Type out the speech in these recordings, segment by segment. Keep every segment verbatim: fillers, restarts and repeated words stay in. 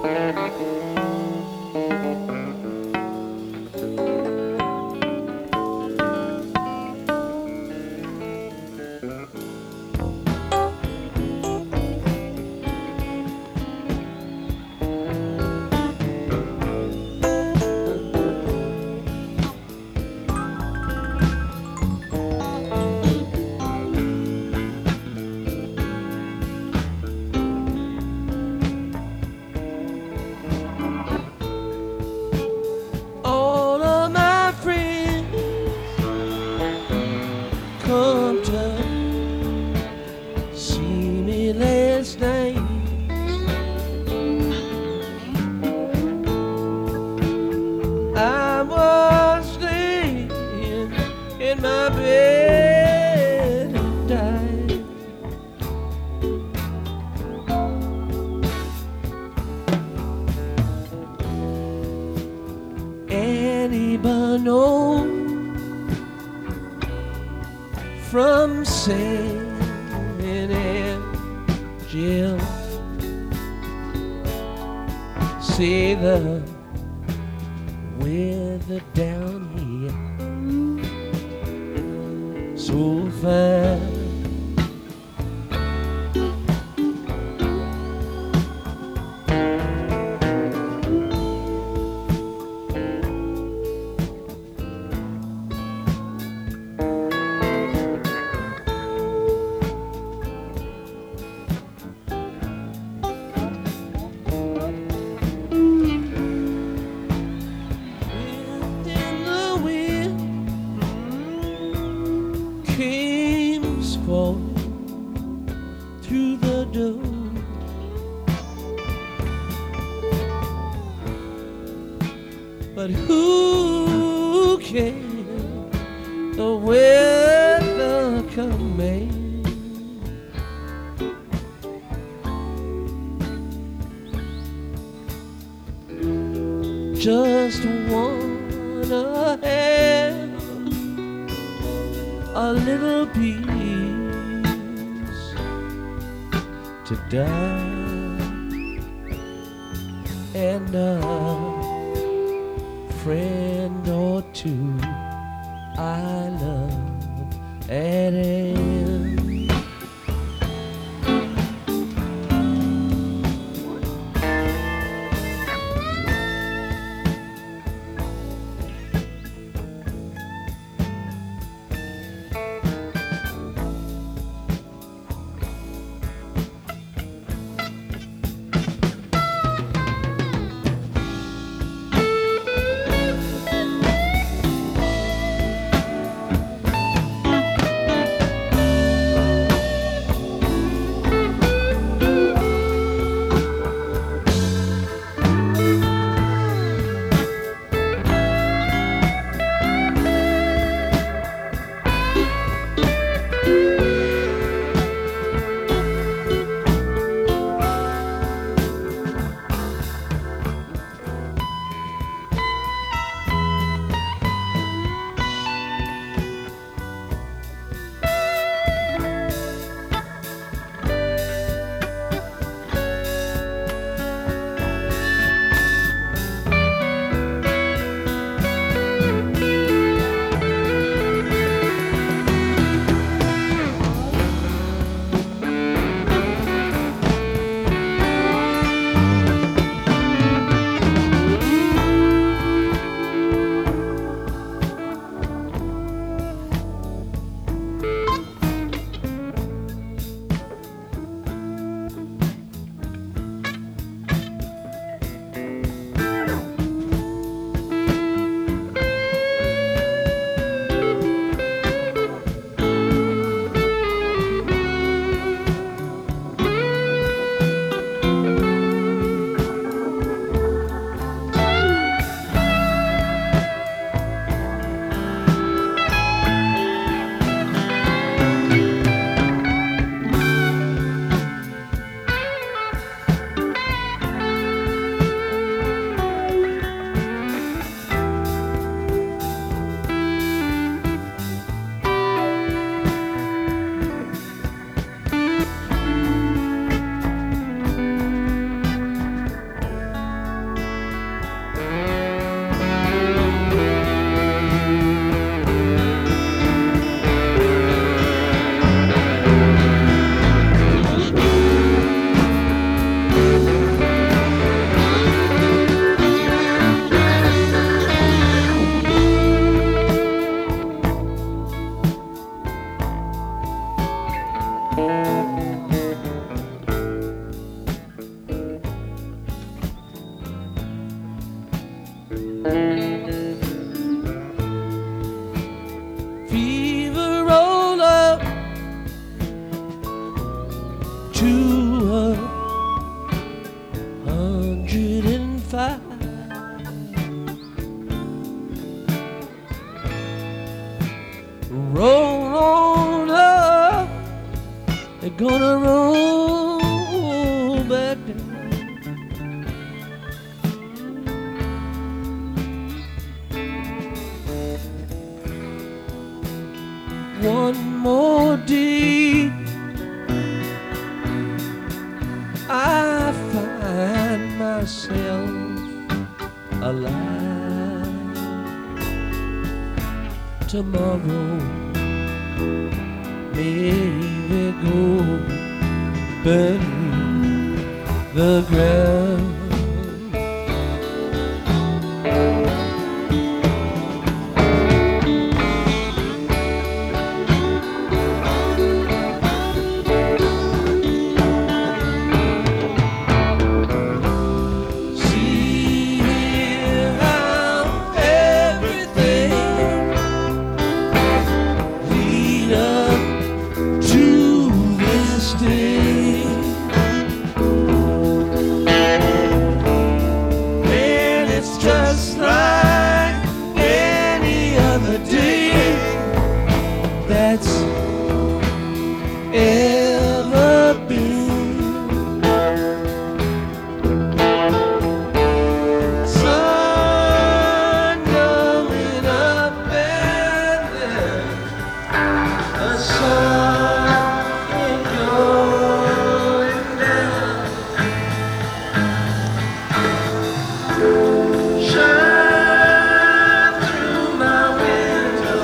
All of my friends come to see me last night. I was laying in my bed and died. Annie Barno from San Angelo, say the weather down here so fine. Through the door, but who cares the weather coming? Just wanna have a little peace to die, and a friend or two I love at hand. Fever roll up to a hundred and five. Roll on up, they're gonna roll back down. One more day, I find myself alive. Tomorrow, maybe go beneath the ground. That's ever been. Sun coming up and then the sun going down. Shine through my window.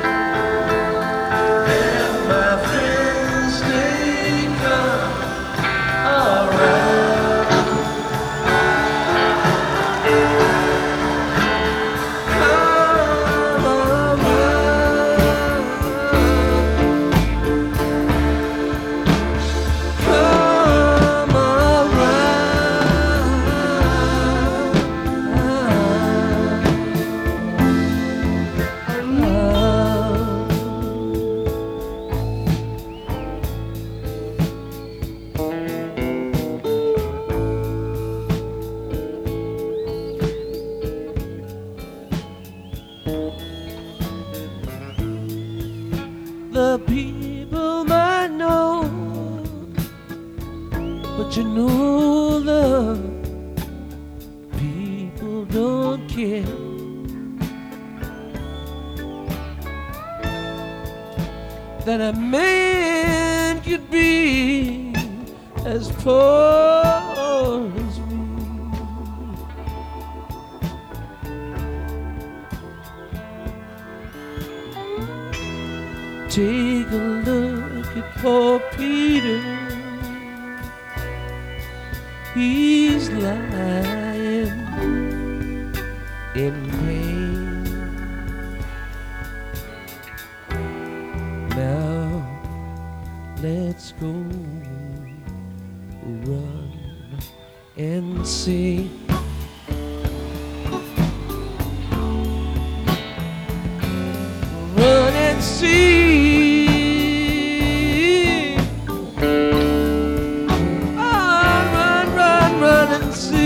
The people might know, but you know the people don't care. That a man could be as poor as me. Take a look at poor Peter. He's lying in pain. Now let's go run and see. Run and see. See